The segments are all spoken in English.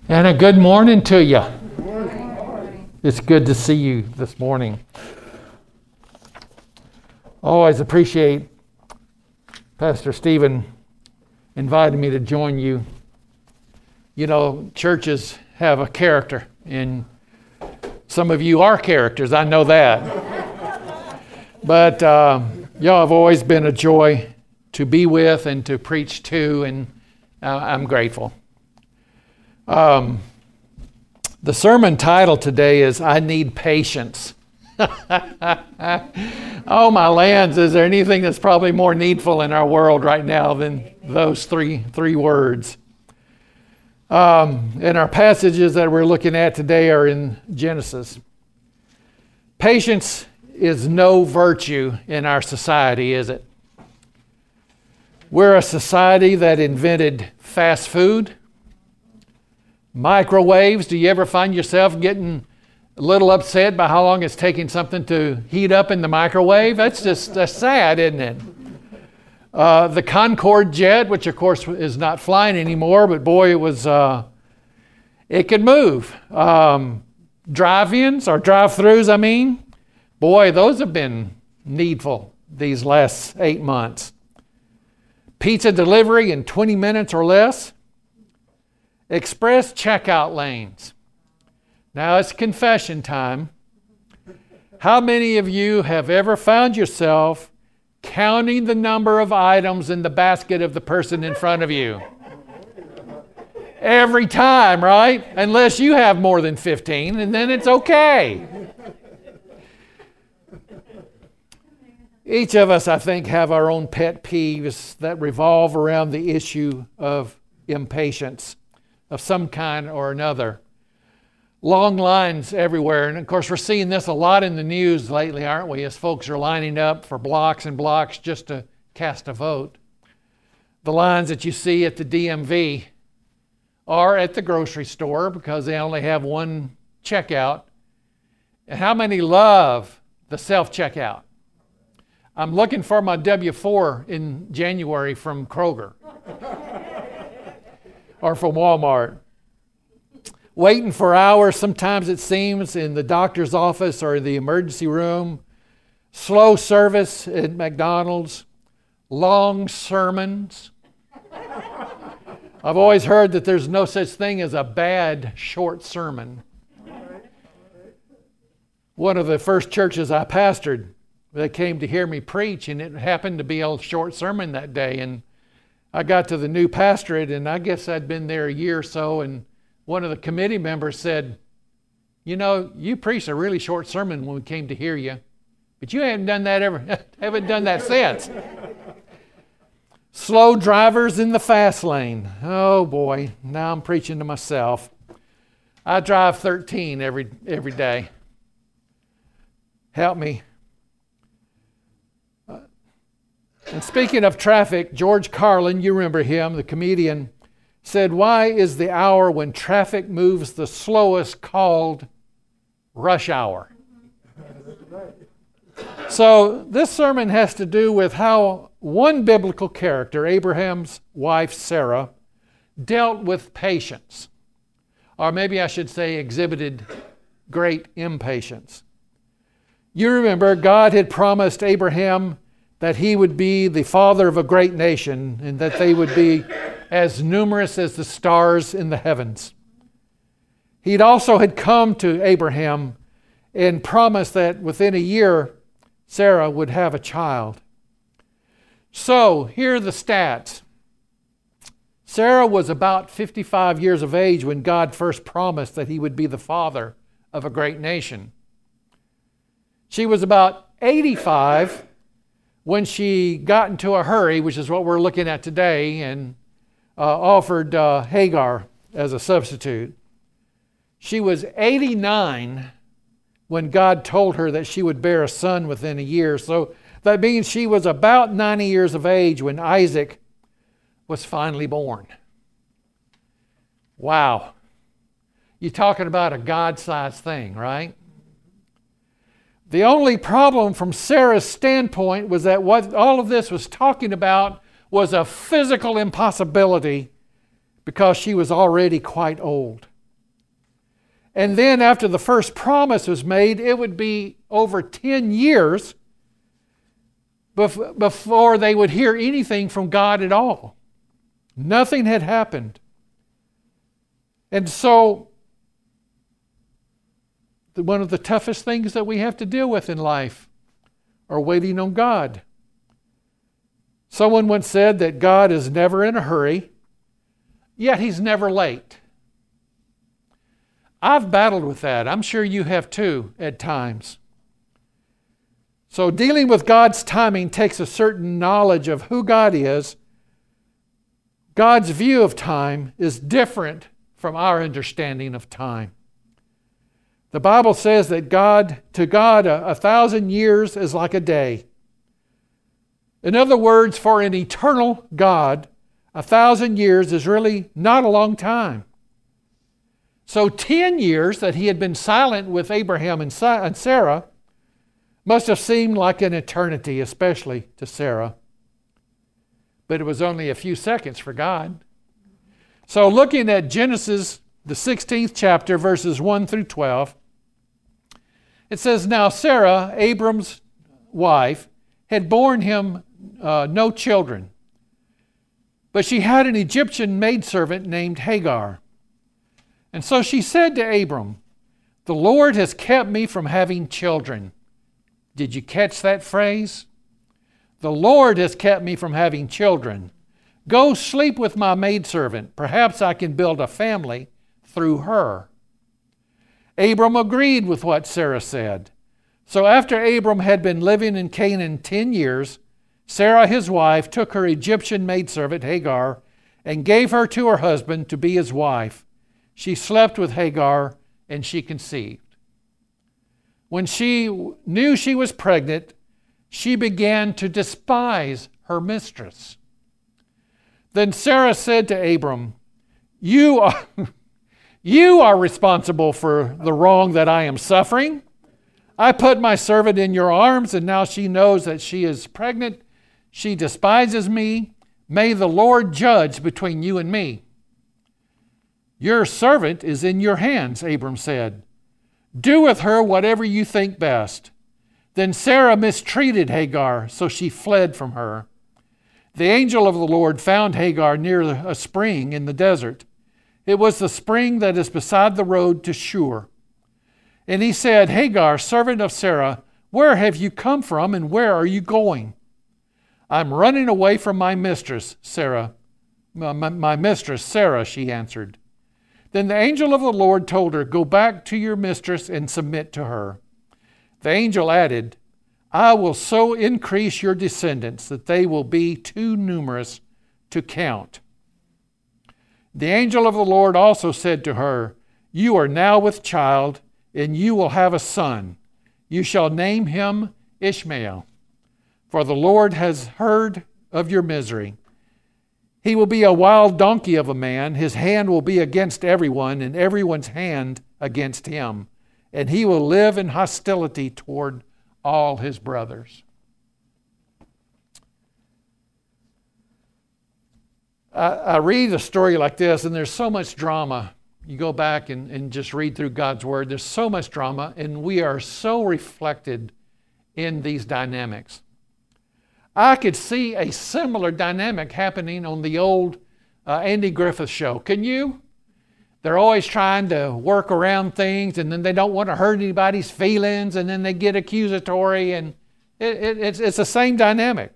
And a good morning to you. It's good to see you this morning. Always appreciate Pastor Stephen inviting me to join you. You know, churches have a character, and some of you are characters, I know that. But y'all have always been a joy to be with and to preach to, and I'm grateful. The sermon title today is I Need Patience. Oh, my lands, is there anything that's probably more needful in our world right now than those three words? And our passages that we're looking at today are in Genesis. Patience is no virtue in our society, is it? We're a society that invented fast food, microwaves. Do you ever find yourself getting a little upset by how long it's taking something to heat up in the microwave? That's sad, isn't it? The Concorde jet, which of course is not flying anymore, but boy, it could move. Drive-ins or drive-throughs, boy, those have been needful these last 8 months. Pizza delivery in 20 minutes or less. Express checkout lanes. Now it's confession time. How many of you have ever found yourself counting the number of items in the basket of the person in front of you? Every time, right? Unless you have more than 15, and then it's okay. Each of us, I think, have our own pet peeves that revolve around the issue of impatience of some kind or another. Long lines everywhere. And of course, we're seeing this a lot in the news lately, aren't we? As folks are lining up for blocks and blocks just to cast a vote. The lines that you see at the DMV are at the grocery store because they only have one checkout. And how many love the self-checkout? I'm looking for my W-4 in January from Kroger or from Walmart. Waiting for hours, sometimes it seems, in the doctor's office or the emergency room. Slow service at McDonald's. Long sermons. I've always heard that there's no such thing as a bad short sermon. One of the first churches I pastored, they came to hear me preach, and it happened to be a short sermon that day. And I got to the new pastorate, and I guess I'd been there a year or so, and one of the committee members said, "You know, you preached a really short sermon when we came to hear you, but you haven't done that since." Slow drivers in the fast lane. Oh boy, now I'm preaching to myself. I drive 13 every day. Help me. And speaking of traffic, George Carlin, you remember him, the comedian, said, "Why is the hour when traffic moves the slowest called rush hour?" So this sermon has to do with how one biblical character, Abraham's wife Sarah, dealt with patience. Or maybe I should say exhibited great impatience. You remember God had promised Abraham that he would be the father of a great nation and that they would be as numerous as the stars in the heavens. He'd also had come to Abraham and promised that within a year, Sarah would have a child. So here are the stats. Sarah was about 55 years of age when God first promised that he would be the father of a great nation. She was about 85 when she got into a hurry, which is what we're looking at today, and offered Hagar as a substitute. She was 89 when God told her that she would bear a son within a year. So that means she was about 90 years of age when Isaac was finally born. Wow. You're talking about a God-sized thing, right? The only problem from Sarah's standpoint was that what all of this was talking about was a physical impossibility because she was already quite old. And then after the first promise was made, it would be over 10 years before they would hear anything from God at all. Nothing had happened. And so, one of the toughest things that we have to deal with in life are waiting on God. Someone once said that God is never in a hurry, yet He's never late. I've battled with that. I'm sure you have too at times. So dealing with God's timing takes a certain knowledge of who God is. God's view of time is different from our understanding of time. The Bible says that to God, 1,000 years is like a day. In other words, for an eternal God, 1,000 years is really not a long time. So 10 years that He had been silent with Abraham and Sarah must have seemed like an eternity, especially to Sarah. But it was only a few seconds for God. So looking at Genesis, the 16th chapter, verses 1 through 12, it says, "Now Sarah, Abram's wife, had borne him no children, but she had an Egyptian maidservant named Hagar. And so she said to Abram, 'The Lord has kept me from having children.'" Did you catch that phrase? "The Lord has kept me from having children. Go sleep with my maidservant. Perhaps I can build a family through her." Abram agreed with what Sarah said. So after Abram had been living in Canaan 10 years, Sarah his wife took her Egyptian maidservant Hagar and gave her to her husband to be his wife. She slept with Hagar and she conceived. When she knew she was pregnant, she began to despise her mistress. Then Sarah said to Abram, You are responsible for the wrong that I am suffering. I put my servant in your arms, and now she knows that she is pregnant. She despises me. May the Lord judge between you and me." "Your servant is in your hands," Abram said. "Do with her whatever you think best." Then Sarah mistreated Hagar, so she fled from her. The angel of the Lord found Hagar near a spring in the desert. It was the spring that is beside the road to Shur. And he said, "Hagar, servant of Sarah, where have you come from and where are you going?" "I'm running away from my mistress, Sarah. My mistress, Sarah," she answered. Then the angel of the Lord told her, "Go back to your mistress and submit to her." The angel added, "I will so increase your descendants that they will be too numerous to count." The angel of the Lord also said to her, "You are now with child, and you will have a son. You shall name him Ishmael, for the Lord has heard of your misery. He will be a wild donkey of a man. His hand will be against everyone, and everyone's hand against him. And he will live in hostility toward all his brothers." I read a story like this, and there's so much drama. You go back and just read through God's Word. There's so much drama, and we are so reflected in these dynamics. I could see a similar dynamic happening on the old Andy Griffith show. Can you? They're always trying to work around things, and then they don't want to hurt anybody's feelings, and then they get accusatory, and it's the same dynamic.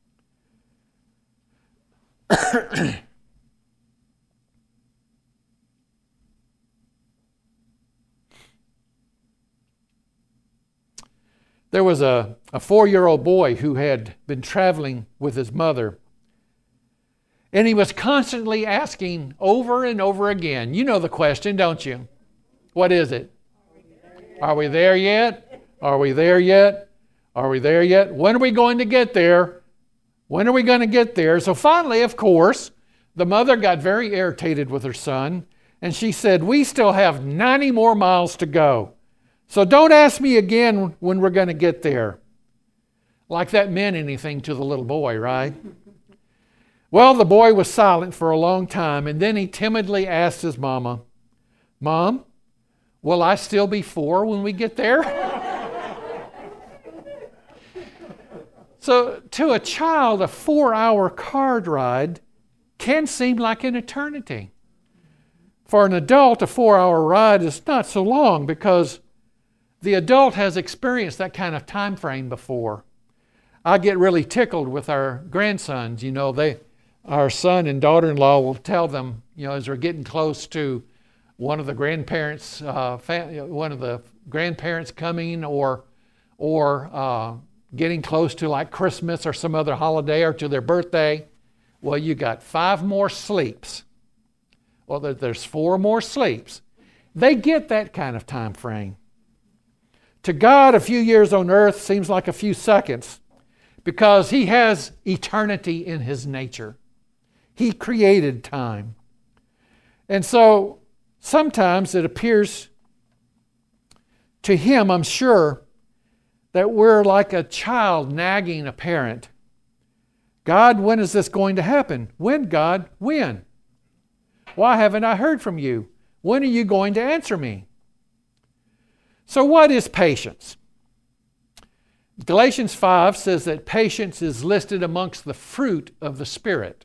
There was a 4-year-old boy who had been traveling with his mother. And he was constantly asking over and over again. You know the question, don't you? What is it? Are we there yet? Are we there yet? Are we there yet? When are we going to get there? When are we going to get there? So finally, of course, the mother got very irritated with her son. And she said, "We still have 90 more miles to go. So don't ask me again when we're going to get there." Like that meant anything to the little boy, right? Well, the boy was silent for a long time, and then he timidly asked his mama, "Mom, Will I still be 4 when we get there? So to a child, a 4-hour car ride can seem like an eternity. For an adult, a 4-hour ride is not so long because the adult has experienced that kind of time frame before. I get really tickled with our grandsons. Our son and daughter-in-law will tell them, as we're getting close to one of the grandparents, coming, or getting close to like Christmas or some other holiday or to their birthday. Well, you got 5 more sleeps. Well, there's 4 more sleeps. They get that kind of time frame. To God, a few years on earth seems like a few seconds because He has eternity in His nature. He created time. And so sometimes it appears to Him, I'm sure, that we're like a child nagging a parent. God, when is this going to happen? When, God? When? Why haven't I heard from you? When are you going to answer me? So what is patience? Galatians 5 says that patience is listed amongst the fruit of the Spirit.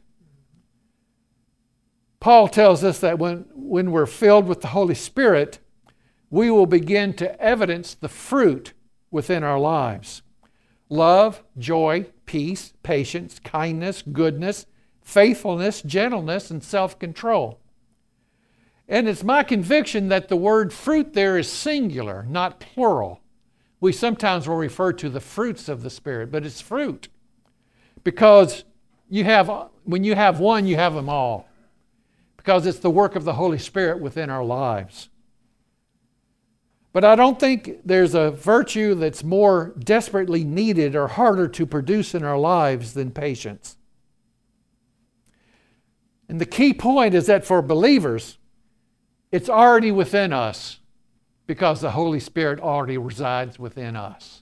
Paul tells us that when we're filled with the Holy Spirit, we will begin to evidence the fruit within our lives. Love, joy, peace, patience, kindness, goodness, faithfulness, gentleness, and self-control. And it's my conviction that the word fruit there is singular, not plural. We sometimes will refer to the fruits of the Spirit, but it's fruit. Because when you have one, you have them all. Because it's the work of the Holy Spirit within our lives. But I don't think there's a virtue that's more desperately needed or harder to produce in our lives than patience. And the key point is that for believers, it's already within us because the Holy Spirit already resides within us.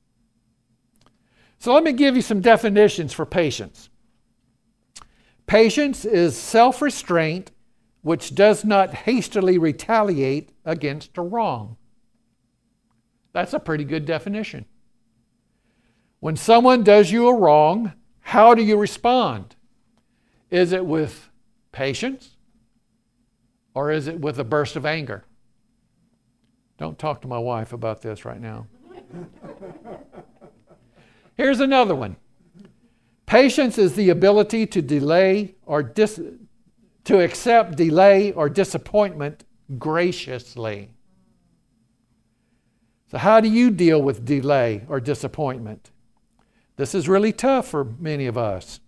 So let me give you some definitions for patience. Patience is self-restraint which does not hastily retaliate against a wrong. That's a pretty good definition. When someone does you a wrong, how do you respond? Is it with patience? Or is it with a burst of anger? Don't talk to my wife about this right now. Here's another one. Patience is the ability to accept delay or disappointment graciously. So how do you deal with delay or disappointment? This is really tough for many of us.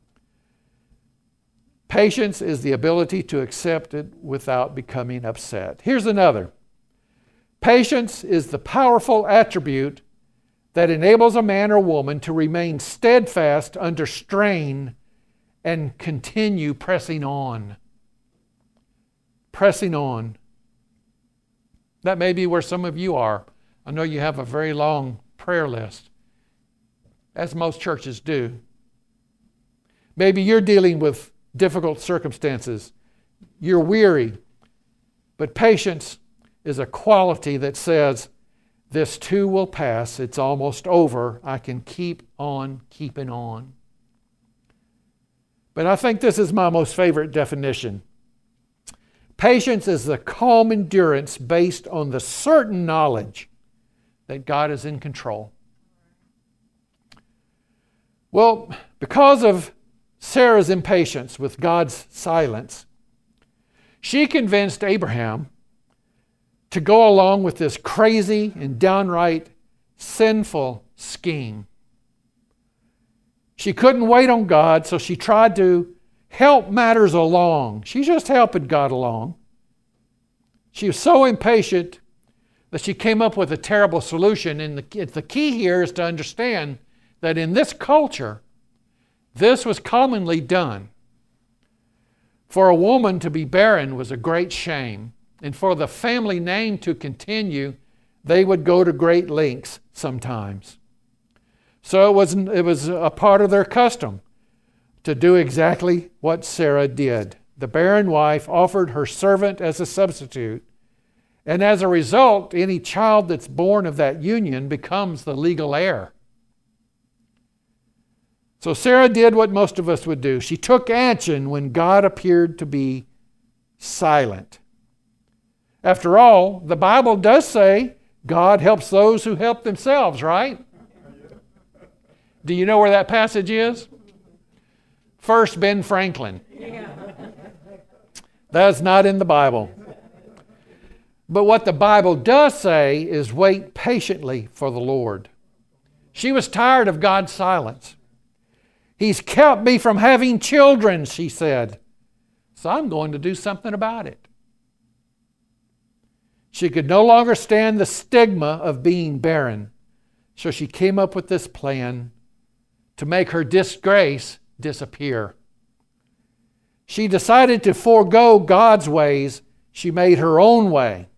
Patience is the ability to accept it without becoming upset. Here's another. Patience is the powerful attribute that enables a man or woman to remain steadfast under strain and continue pressing on. Pressing on. That may be where some of you are. I know you have a very long prayer list, as most churches do. Maybe you're dealing with difficult circumstances. You're weary. But patience is a quality that says, this too will pass. It's almost over. I can keep on keeping on. But I think this is my most favorite definition. Patience is the calm endurance based on the certain knowledge that God is in control. Well, because of Sarah's impatience with God's silence, she convinced Abraham to go along with this crazy and downright sinful scheme. She couldn't wait on God, so she tried to help matters along. She's just helping God along. She was so impatient that she came up with a terrible solution. And the key here is to understand that in this culture, this was commonly done. For a woman to be barren was a great shame. And for the family name to continue, they would go to great lengths sometimes. So it was a part of their custom to do exactly what Sarah did. The barren wife offered her servant as a substitute, And as a result, any child that's born of that union becomes the legal heir. So Sarah did what most of us would do. She took action when God appeared to be silent. After all, the Bible does say God helps those who help themselves, right? Do you know where that passage is? First, Ben Franklin. That's not in the Bible. But what the Bible does say is wait patiently for the Lord. She was tired of God's silence. He's kept me from having children, she said. So I'm going to do something about it. She could no longer stand the stigma of being barren. So she came up with this plan to make her disgrace disappear. She decided to forego God's ways. She made her own way.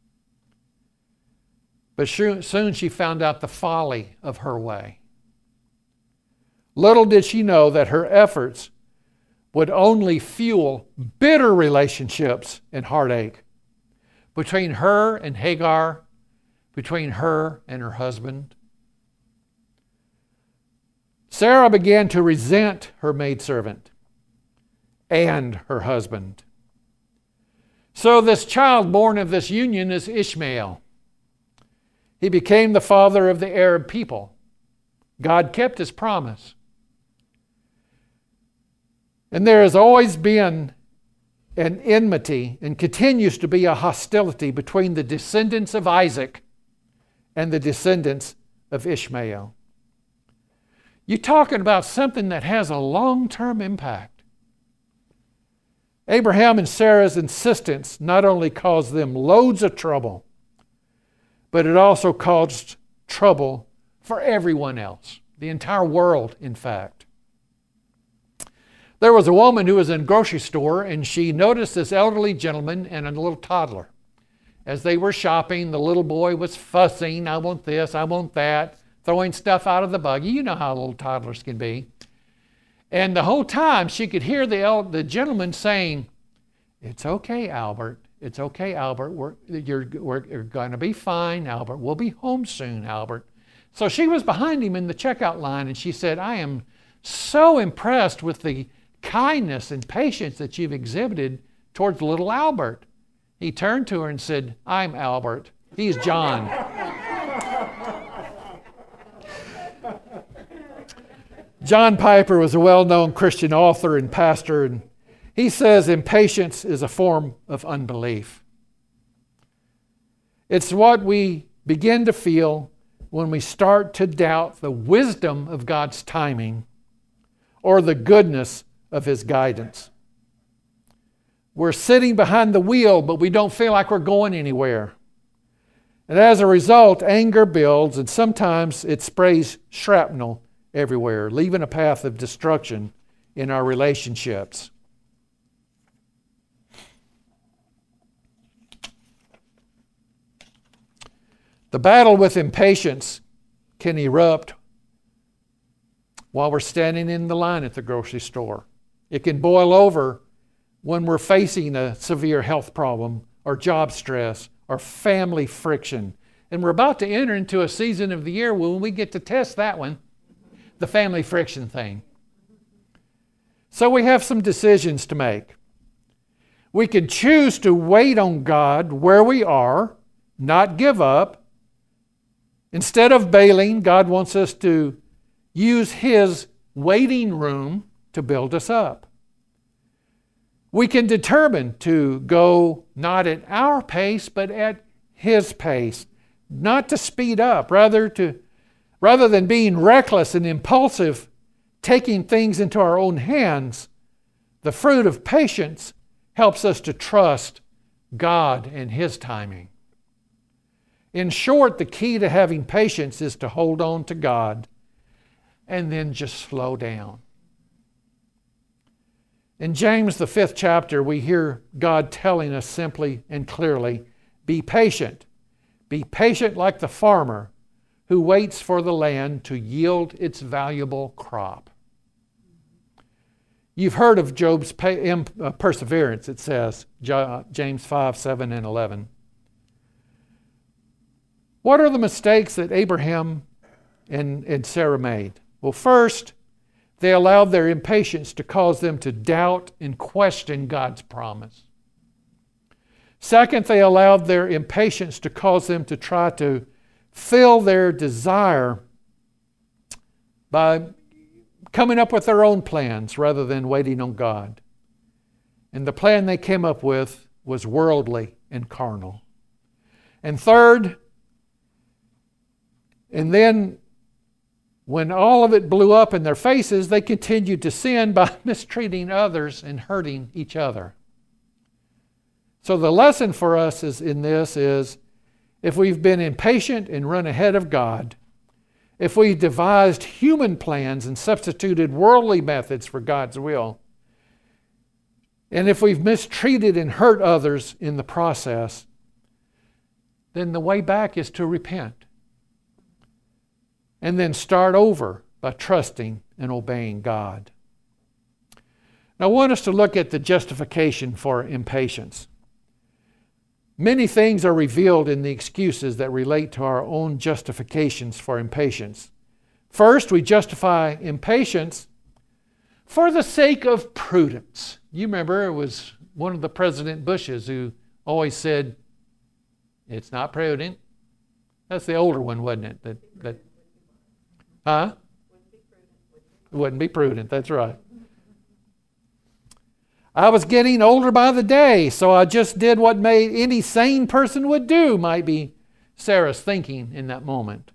But soon she found out the folly of her way. Little did she know that her efforts would only fuel bitter relationships and heartache between her and Hagar, between her and her husband. Sarah began to resent her maidservant and her husband. So this child born of this union is Ishmael. He became the father of the Arab people. God kept his promise. And there has always been an enmity and continues to be a hostility between the descendants of Isaac and the descendants of Ishmael. You're talking about something that has a long-term impact. Abraham and Sarah's insistence not only caused them loads of trouble, but it also caused trouble for everyone else, the entire world, in fact. There was a woman who was in a grocery store, and she noticed this elderly gentleman and a little toddler. As they were shopping, the little boy was fussing, I want this, I want that, throwing stuff out of the buggy. You know how little toddlers can be. And the whole time she could hear the gentleman saying, "It's okay, Albert. It's okay, Albert. You're going to be fine, Albert. We'll be home soon, Albert." So she was behind him in the checkout line, and she said, "I am so impressed with the kindness and patience that you've exhibited towards little Albert." He turned to her and said, "I'm Albert. He's John." John Piper was a well-known Christian author and pastor, and he says impatience is a form of unbelief. It's what we begin to feel when we start to doubt the wisdom of God's timing or the goodness of His guidance. We're sitting behind the wheel, but we don't feel like we're going anywhere. And as a result, anger builds, and sometimes it sprays shrapnel everywhere, leaving a path of destruction in our relationships. The battle with impatience can erupt while we're standing in the line at the grocery store. It can boil over when we're facing a severe health problem or job stress or family friction. And we're about to enter into a season of the year when we get to test that one, the family friction thing. So we have some decisions to make. We can choose to wait on God where we are, not give up. Instead of bailing, God wants us to use His waiting room to build us up. We can determine to go not at our pace, but at His pace, not to speed up, rather than being reckless and impulsive, taking things into our own hands. The fruit of patience helps us to trust God and His timing. In short, the key to having patience is to hold on to God and then just slow down. In James, the 5th chapter, we hear God telling us simply and clearly, be patient. Be patient like the farmer who waits for the land to yield its valuable crop. You've heard of Job's perseverance, it says, James 5, 7, and 11. What are the mistakes that Abraham and Sarah made? Well, first, they allowed their impatience to cause them to doubt and question God's promise. Second, they allowed their impatience to cause them to try to fill their desire by coming up with their own plans rather than waiting on God. And the plan they came up with was worldly and carnal. And third, and then when all of it blew up in their faces, they continued to sin by mistreating others and hurting each other. So the lesson for us in this is, if we've been impatient and run ahead of God, if we've devised human plans and substituted worldly methods for God's will, and if we've mistreated and hurt others in the process, then the way back is to repent. And then start over by trusting and obeying God. Now I want us to look at the justification for impatience. Many things are revealed in the excuses that relate to our own justifications for impatience. First, we justify impatience for the sake of prudence. You remember it was one of the President Bushes who always said, "It's not prudent." That's the older one, wasn't it? Huh? Wouldn't be prudent, that's right. I was getting older by the day, so I just did what any sane person would do, might be Sarah's thinking in that moment.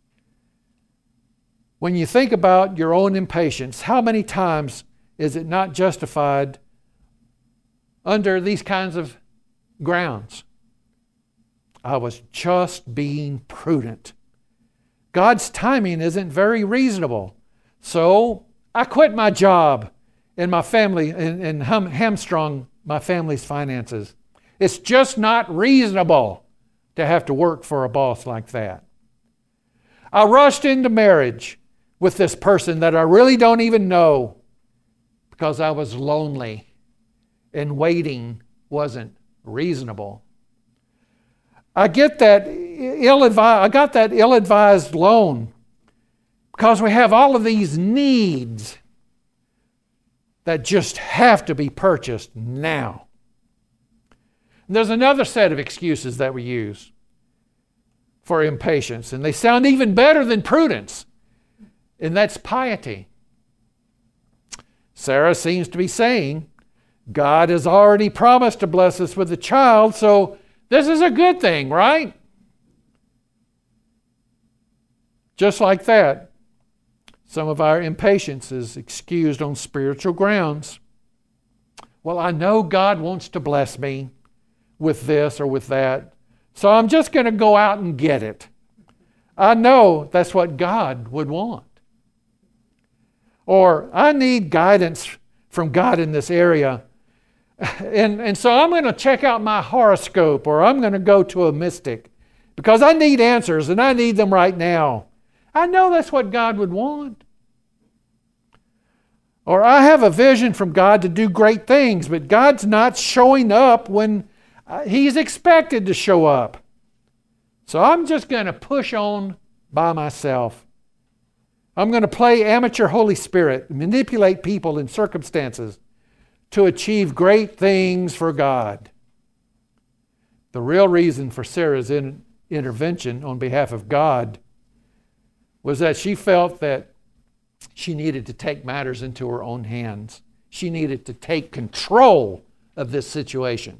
When you think about your own impatience, how many times is it not justified under these kinds of grounds? I was just being prudent. God's timing isn't very reasonable. So I quit my job and my family and hamstrung my family's finances. It's just not reasonable to have to work for a boss like that. I rushed into marriage with this person that I really don't even know because I was lonely and waiting wasn't reasonable. I got that ill-advised loan because we have all of these needs that just have to be purchased now. And there's another set of excuses that we use for impatience, and they sound even better than prudence, and that's piety. Sarah seems to be saying, God has already promised to bless us with a child, so this is a good thing, right? Just like that, some of our impatience is excused on spiritual grounds. Well, I know God wants to bless me with this or with that, so I'm just going to go out and get it. I know that's what God would want. Or I need guidance from God in this area, and so I'm going to check out my horoscope, or I'm going to go to a mystic because I need answers and I need them right now. I know that's what God would want. Or I have a vision from God to do great things, but God's not showing up when He's expected to show up. So I'm just going to push on by myself. I'm going to play amateur Holy Spirit, manipulate people and circumstances to achieve great things for God. The real reason for Sarah's intervention on behalf of God was that she felt that she needed to take matters into her own hands. She needed to take control of this situation.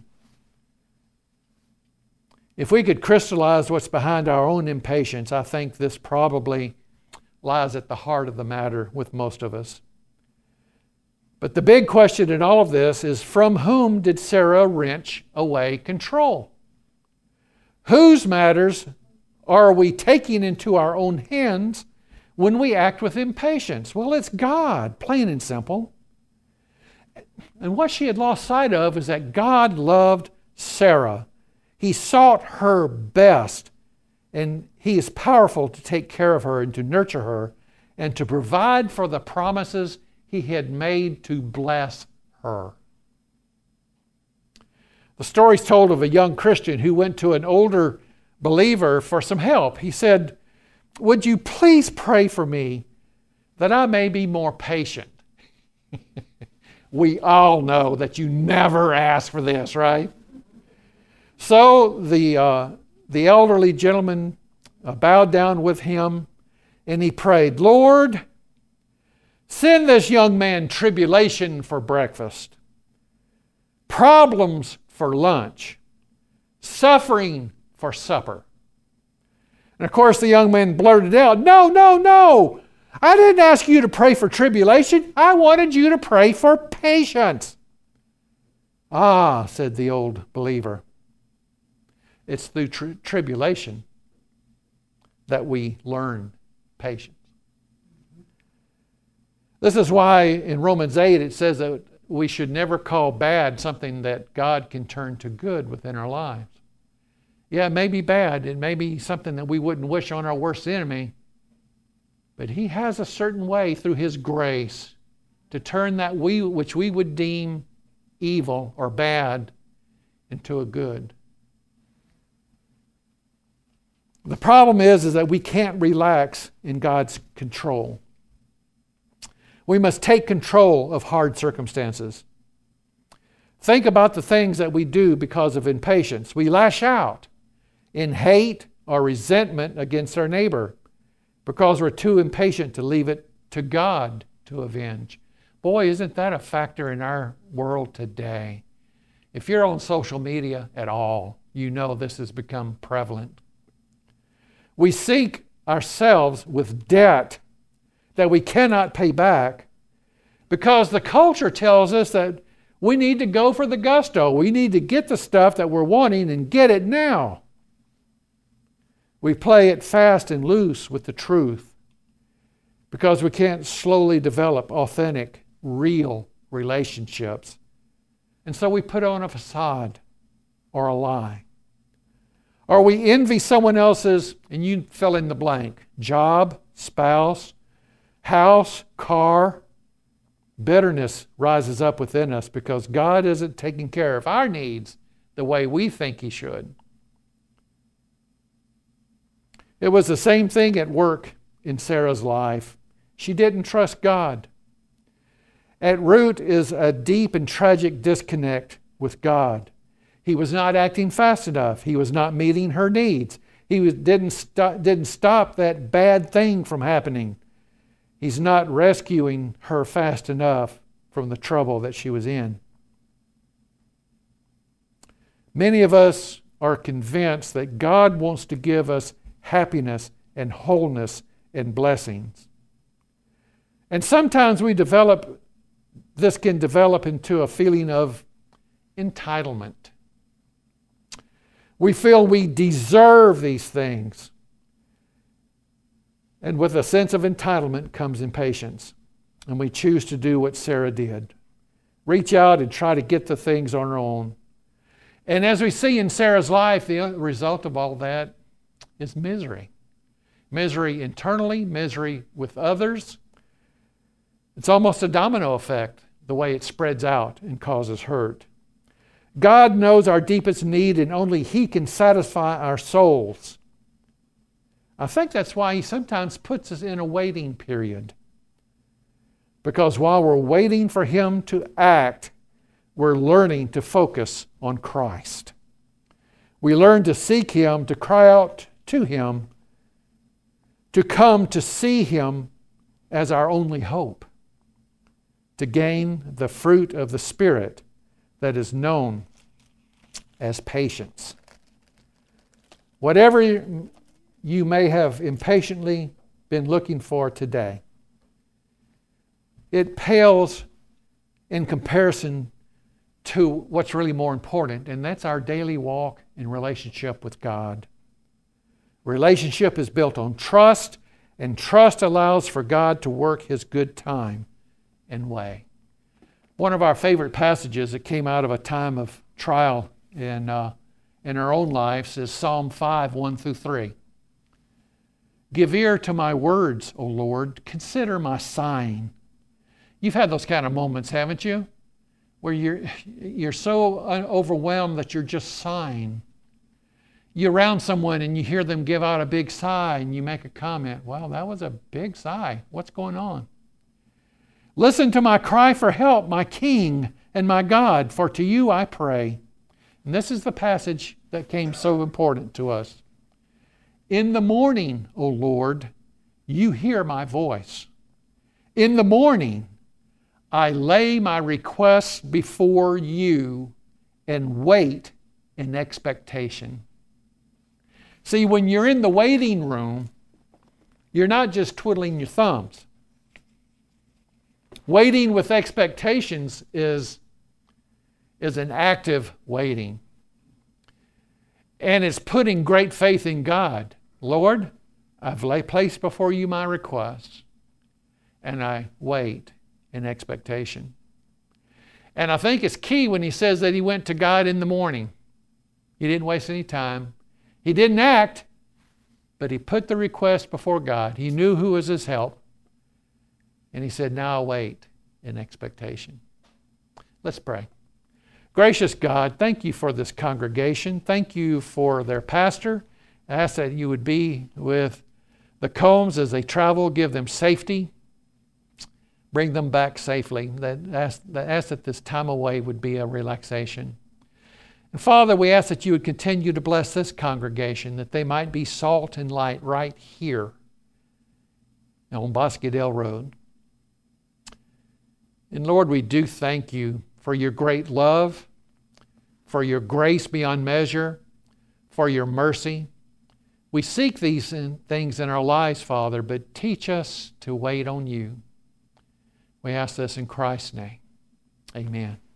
If we could crystallize what's behind our own impatience, I think this probably lies at the heart of the matter with most of us. But the big question in all of this is, from whom did Sarah wrench away control? Whose matters are we taking into our own hands when we act with impatience? Well, it's God, plain and simple. And what she had lost sight of is that God loved Sarah. He sought her best, and He is powerful to take care of her and to nurture her and to provide for the promises He had made to bless her. The story's told of a young Christian who went to an older believer for some help. He said, "Would you please pray for me that I may be more patient?" We all know that you never ask for this, right? So the elderly gentleman bowed down with him, and he prayed, "Lord, send this young man tribulation for breakfast, problems for lunch, suffering for supper." And of course the young man blurted out, "No, no, no! I didn't ask you to pray for tribulation. I wanted you to pray for patience." "Ah," said the old believer, "it's through tribulation that we learn patience." This is why in Romans 8 it says that we should never call bad something that God can turn to good within our lives. Yeah, it may be bad. It may be something that we wouldn't wish on our worst enemy. But He has a certain way through His grace to turn that which we would deem evil or bad into a good. The problem is that we can't relax in God's control. We must take control of hard circumstances. Think about the things that we do because of impatience. We lash out in hate or resentment against our neighbor because we're too impatient to leave it to God to avenge. Boy, isn't that a factor in our world today? If you're on social media at all, you know this has become prevalent. We sink ourselves with debt that we cannot pay back because the culture tells us that we need to go for the gusto. We need to get the stuff that we're wanting and get it now. We play it fast and loose with the truth because we can't slowly develop authentic, real relationships. And so we put on a facade or a lie. Or we envy someone else's, and you fill in the blank, job, spouse, house, car. Bitterness rises up within us because God isn't taking care of our needs the way we think He should. It was the same thing at work in Sarah's life. She didn't trust God. At root is a deep and tragic disconnect with God. He was not acting fast enough. He was not meeting her needs. He didn't stop that bad thing from happening. He's not rescuing her fast enough from the trouble that she was in. Many of us are convinced that God wants to give us happiness and wholeness and blessings. And sometimes this can develop into a feeling of entitlement. We feel we deserve these things. And with a sense of entitlement comes impatience. And we choose to do what Sarah did. Reach out and try to get the things on our own. And as we see in Sarah's life, the result of all that is misery. Misery internally, misery with others. It's almost a domino effect, the way it spreads out and causes hurt. God knows our deepest need, and only He can satisfy our souls. I think that's why He sometimes puts us in a waiting period. Because while we're waiting for Him to act, we're learning to focus on Christ. We learn to seek Him, to cry out to Him, to come to see Him as our only hope, to gain the fruit of the Spirit that is known as patience. Whatever you may have impatiently been looking for today, it pales in comparison to what's really more important, and that's our daily walk in relationship with God. Relationship is built on trust, and trust allows for God to work His good time and way. One of our favorite passages that came out of a time of trial in our own lives is Psalm 5, 1 through 3. Give ear to my words, O Lord. Consider my sighing. You've had those kind of moments, haven't you? Where you're so overwhelmed that you're just sighing. You're around someone and you hear them give out a big sigh and you make a comment. Wow, that was a big sigh. What's going on? Listen to my cry for help, my King and my God, for to you I pray. And this is the passage that came so important to us. In the morning, O Lord, you hear my voice. In the morning, I lay my requests before you and wait in expectation. See, when you're in the waiting room, you're not just twiddling your thumbs. Waiting with expectations is an active waiting. And it's putting great faith in God. Lord, I've placed before you my requests, and I wait in expectation. And I think it's key when he says that he went to God in the morning. He didn't waste any time. He didn't act, but he put the request before God. He knew who was his help. And he said, now I'll wait in expectation. Let's pray. Gracious God, thank you for this congregation. Thank you for their pastor. I ask that you would be with the Combs as they travel, give them safety, bring them back safely. Ask that this time away would be a relaxation. And Father, we ask that you would continue to bless this congregation, that they might be salt and light right here on Bosquedale Road. And Lord, we do thank you for your great love, for your grace beyond measure, for your mercy. We seek these things in our lives, Father, but teach us to wait on you. We ask this in Christ's name. Amen.